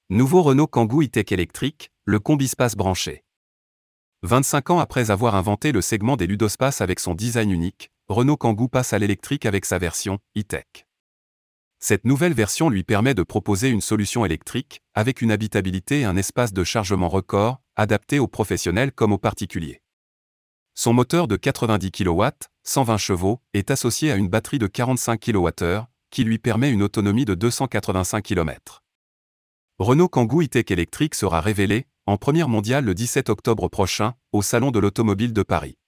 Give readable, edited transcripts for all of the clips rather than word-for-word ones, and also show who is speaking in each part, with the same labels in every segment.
Speaker 1: Nouveau Renault Kangoo e-Tech électrique, le Combispace branché. 25 ans après avoir inventé le segment des ludospaces avec son design unique, Renault Kangoo passe à l'électrique avec sa version e-Tech. Cette nouvelle version lui permet de proposer une solution électrique, avec une habitabilité et un espace de chargement record, adapté aux professionnels comme aux particuliers. Son moteur de 90 kW, 120 chevaux, est associé à une batterie de 45 kWh, qui lui permet une autonomie de 285 km. Renault Kangoo e-Tech électrique sera révélé, en première mondiale le 17 octobre prochain, au Salon de l'Automobile de Paris.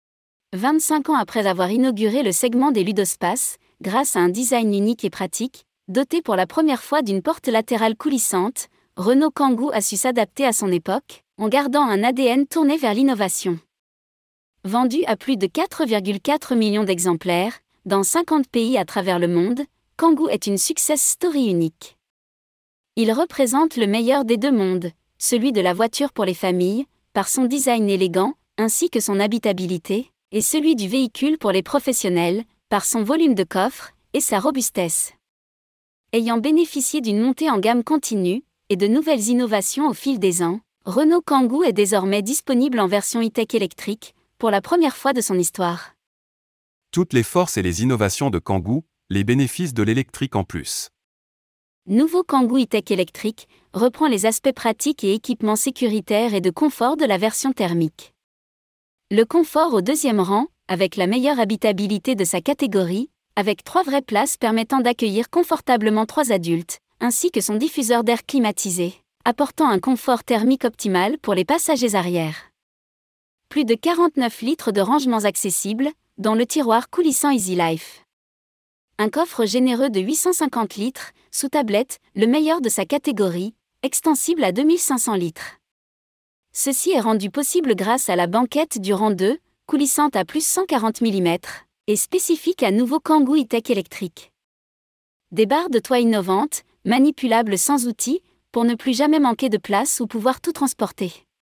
Speaker 2: 25 ans après avoir inauguré le segment des ludospaces, grâce à un design unique et pratique, doté pour la première fois d'une porte latérale coulissante, Renault Kangoo a su s'adapter à son époque, en gardant un ADN tourné vers l'innovation. Vendu à plus de 4,4 millions d'exemplaires, dans 50 pays à travers le monde, Kangoo est une success story unique. Il représente le meilleur des deux mondes, celui de la voiture pour les familles, par son design élégant, ainsi que son habitabilité, et celui du véhicule pour les professionnels, par son volume de coffre et sa robustesse. Ayant bénéficié d'une montée en gamme continue, et de nouvelles innovations au fil des ans, Renault Kangoo est désormais disponible en version e-Tech électrique, pour la première fois de son histoire.
Speaker 1: Toutes les forces et les innovations de Kangoo, les bénéfices de l'électrique en plus.
Speaker 2: Nouveau Kangoo e-Tech électrique reprend les aspects pratiques et équipements sécuritaires et de confort de la version thermique. Le confort au deuxième rang, avec la meilleure habitabilité de sa catégorie, avec 3 vraies places permettant d'accueillir confortablement 3 adultes, ainsi que son diffuseur d'air climatisé, apportant un confort thermique optimal pour les passagers arrière. Plus de 49 litres de rangements accessibles, dont le tiroir coulissant Easy Life. Un coffre généreux de 850 litres, sous tablette, le meilleur de sa catégorie, extensible à 2500 litres. Ceci est rendu possible grâce à la banquette du rang 2, coulissante à plus 140 mm, et spécifique à nouveau Kangoo e-Tech électrique. Des barres de toit innovantes, manipulables sans outils, pour ne plus jamais manquer de place ou pouvoir tout transporter.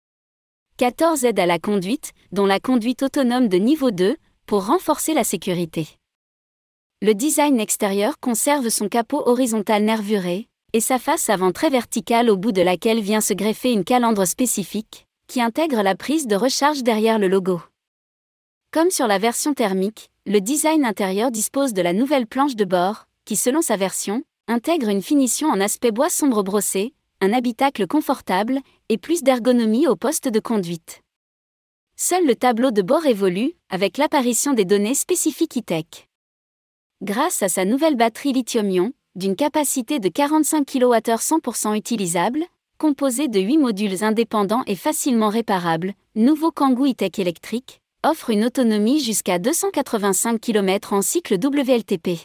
Speaker 2: 14 aides à la conduite, dont la conduite autonome de niveau 2, pour renforcer la sécurité. Le design extérieur conserve son capot horizontal nervuré, et sa face avant très verticale au bout de laquelle vient se greffer une calandre spécifique, qui intègre la prise de recharge derrière le logo. Comme sur la version thermique, le design intérieur dispose de la nouvelle planche de bord, qui selon sa version, intègre une finition en aspect bois sombre brossé, un habitacle confortable, et plus d'ergonomie au poste de conduite. Seul le tableau de bord évolue, avec l'apparition des données spécifiques e-Tech. Grâce à sa nouvelle batterie lithium-ion, d'une capacité de 45 kWh 100% utilisable, composée de 8 modules indépendants et facilement réparables, nouveau Kangoo e-Tech électrique offre une autonomie jusqu'à 285 km en cycle WLTP.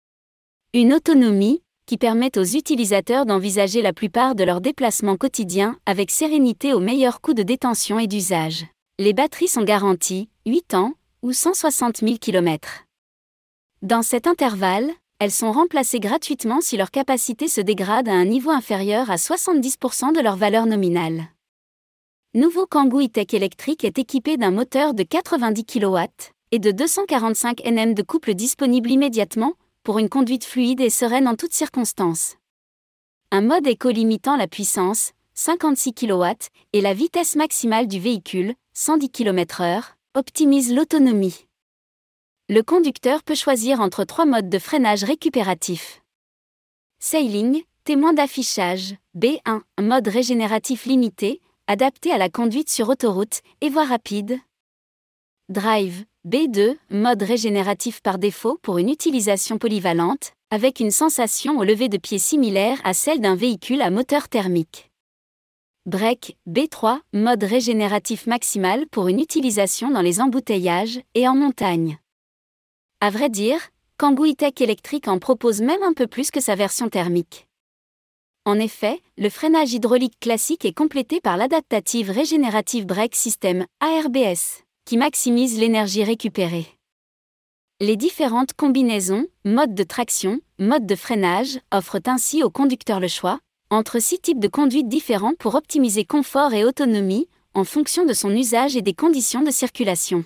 Speaker 2: Une autonomie qui permet aux utilisateurs d'envisager la plupart de leurs déplacements quotidiens avec sérénité au meilleur coût de détention et d'usage. Les batteries sont garanties 8 ans ou 160 000 km. Dans cet intervalle, elles sont remplacées gratuitement si leur capacité se dégrade à un niveau inférieur à 70% de leur valeur nominale. Nouveau Kangoo e-Tech électrique est équipé d'un moteur de 90 kW et de 245 Nm de couple disponible immédiatement pour une conduite fluide et sereine en toutes circonstances. Un mode éco limitant la puissance, 56 kW, et la vitesse maximale du véhicule, 110 km/h, optimise l'autonomie. Le conducteur peut choisir entre 3 modes de freinage récupératif. Sailing, témoin d'affichage, B1, mode régénératif limité, adapté à la conduite sur autoroute et voie rapide. Drive, B2, mode régénératif par défaut pour une utilisation polyvalente, avec une sensation au lever de pied similaire à celle d'un véhicule à moteur thermique. Break, B3, mode régénératif maximal pour une utilisation dans les embouteillages et en montagne. À vrai dire, Kangoo e-Tech électrique en propose même un peu plus que sa version thermique. En effet, le freinage hydraulique classique est complété par l'Adaptative Regenerative Brake System, ARBS, qui maximise l'énergie récupérée. Les différentes combinaisons, modes de traction, modes de freinage, offrent ainsi au conducteur le choix, entre 6 types de conduite différents pour optimiser confort et autonomie, en fonction de son usage et des conditions de circulation.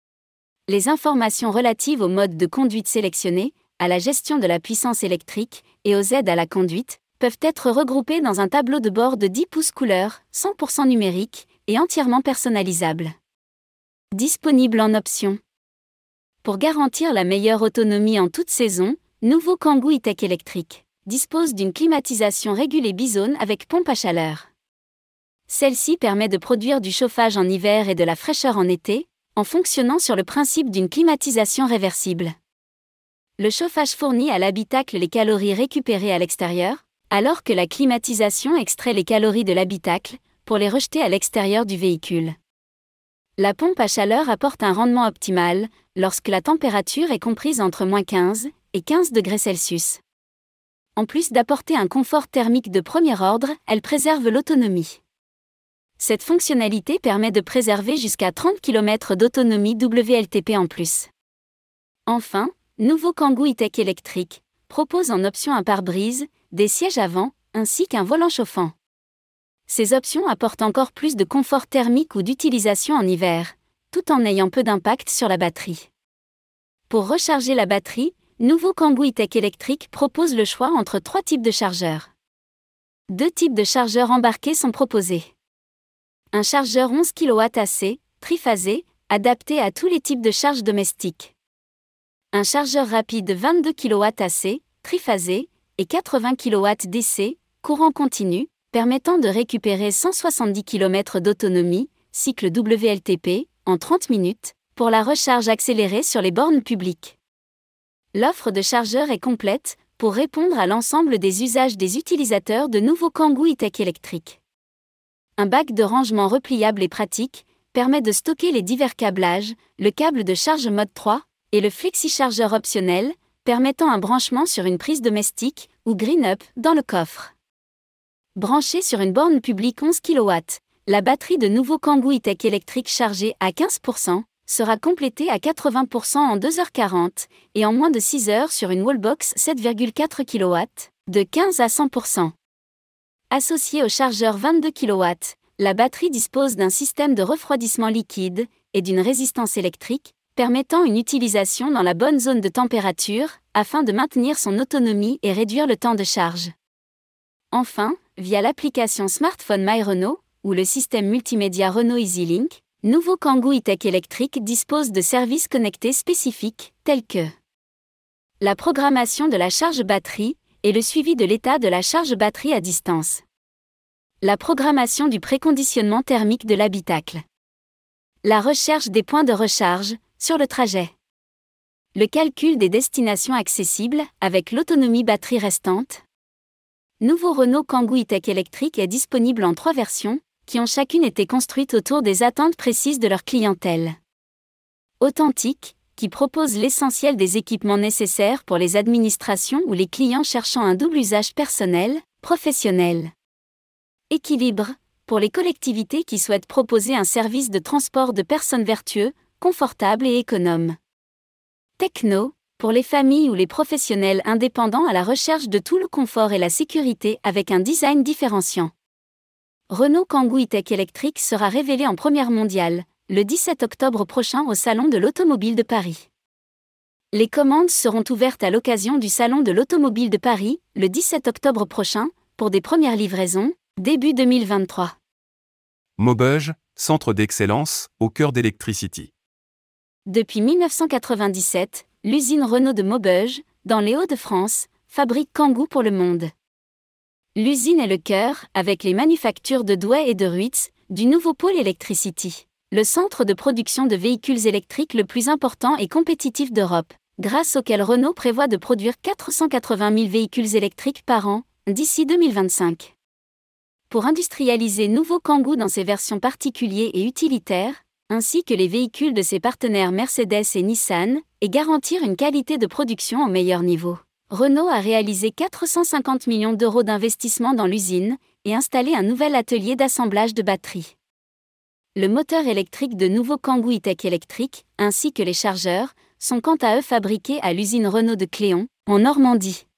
Speaker 2: Les informations relatives aux modes de conduite sélectionnés, à la gestion de la puissance électrique et aux aides à la conduite, peuvent être regroupés dans un tableau de bord de 10 pouces couleur, 100% numérique, et entièrement personnalisable. Disponible en option. Pour garantir la meilleure autonomie en toute saison, nouveau Kangoo E-Tech électrique dispose d'une climatisation régulée bizone avec pompe à chaleur. Celle-ci permet de produire du chauffage en hiver et de la fraîcheur en été, en fonctionnant sur le principe d'une climatisation réversible. Le chauffage fournit à l'habitacle les calories récupérées à l'extérieur, alors que la climatisation extrait les calories de l'habitacle pour les rejeter à l'extérieur du véhicule. La pompe à chaleur apporte un rendement optimal lorsque la température est comprise entre -15 et 15 degrés Celsius. En plus d'apporter un confort thermique de premier ordre, elle préserve l'autonomie. Cette fonctionnalité permet de préserver jusqu'à 30 km d'autonomie WLTP en plus. Enfin, nouveau Kangoo E-Tech électrique propose en option un pare-brise, des sièges avant, ainsi qu'un volant chauffant. Ces options apportent encore plus de confort thermique ou d'utilisation en hiver, tout en ayant peu d'impact sur la batterie. Pour recharger la batterie, nouveau Kangoo E-Tech électrique propose le choix entre 3 types de chargeurs. 2 types de chargeurs embarqués sont proposés. Un chargeur 11 kW AC, triphasé, adapté à tous les types de charges domestiques. Un chargeur rapide 22 kW AC, triphasé, et 80 kW DC, courant continu, permettant de récupérer 170 km d'autonomie, cycle WLTP, en 30 minutes, pour la recharge accélérée sur les bornes publiques. L'offre de chargeurs est complète pour répondre à l'ensemble des usages des utilisateurs de nouveau Kangoo E-Tech électrique. Un bac de rangement repliable et pratique permet de stocker les divers câblages, le câble de charge mode 3 et le flexi-chargeur optionnel, permettant un branchement sur une prise domestique ou green-up dans le coffre. Branché sur une borne publique 11 kW, la batterie de nouveau Kangoo E-Tech électrique chargée à 15% sera complétée à 80% en 2h40 et en moins de 6 heures sur une wallbox 7,4 kW, de 15 à 100%. Associée au chargeur 22 kW, la batterie dispose d'un système de refroidissement liquide et d'une résistance électrique, permettant une utilisation dans la bonne zone de température, afin de maintenir son autonomie et réduire le temps de charge. Enfin, via l'application smartphone MyRenault, ou le système multimédia Renault EasyLink, nouveau Kangoo E-Tech électrique dispose de services connectés spécifiques, tels que la programmation de la charge batterie et le suivi de l'état de la charge batterie à distance. La programmation du préconditionnement thermique de l'habitacle. La recherche des points de recharge, sur le trajet. Le calcul des destinations accessibles, avec l'autonomie batterie restante. Nouveau Renault Kangoo E-Tech électrique est disponible en 3 versions, qui ont chacune été construites autour des attentes précises de leur clientèle. Authentique, qui propose l'essentiel des équipements nécessaires pour les administrations ou les clients cherchant un double usage personnel, professionnel. Équilibre, pour les collectivités qui souhaitent proposer un service de transport de personnes vertueux, confortable et économe. Techno, pour les familles ou les professionnels indépendants à la recherche de tout le confort et la sécurité avec un design différenciant. Renault Kangoo E-Tech électrique sera révélé en première mondiale, le 17 octobre prochain au Salon de l'Automobile de Paris. Les commandes seront ouvertes à l'occasion du Salon de l'Automobile de Paris, le 17 octobre prochain, pour des premières livraisons, début 2023.
Speaker 1: Maubeuge, centre d'excellence, au cœur d'Electricity.
Speaker 2: Depuis 1997, l'usine Renault de Maubeuge, dans les Hauts-de-France, fabrique Kangoo pour le monde. L'usine est le cœur, avec les manufactures de Douai et de Ruitz, du nouveau pôle Electricity, le centre de production de véhicules électriques le plus important et compétitif d'Europe, grâce auquel Renault prévoit de produire 480 000 véhicules électriques par an, d'ici 2025. Pour industrialiser nouveau Kangoo dans ses versions particulières et utilitaires, ainsi que les véhicules de ses partenaires Mercedes et Nissan, et garantir une qualité de production au meilleur niveau, Renault a réalisé 450 millions d'euros d'investissement dans l'usine et installé un nouvel atelier d'assemblage de batteries. Le moteur électrique de nouveau Kangoo E-Tech électrique, ainsi que les chargeurs, sont quant à eux fabriqués à l'usine Renault de Cléon, en Normandie.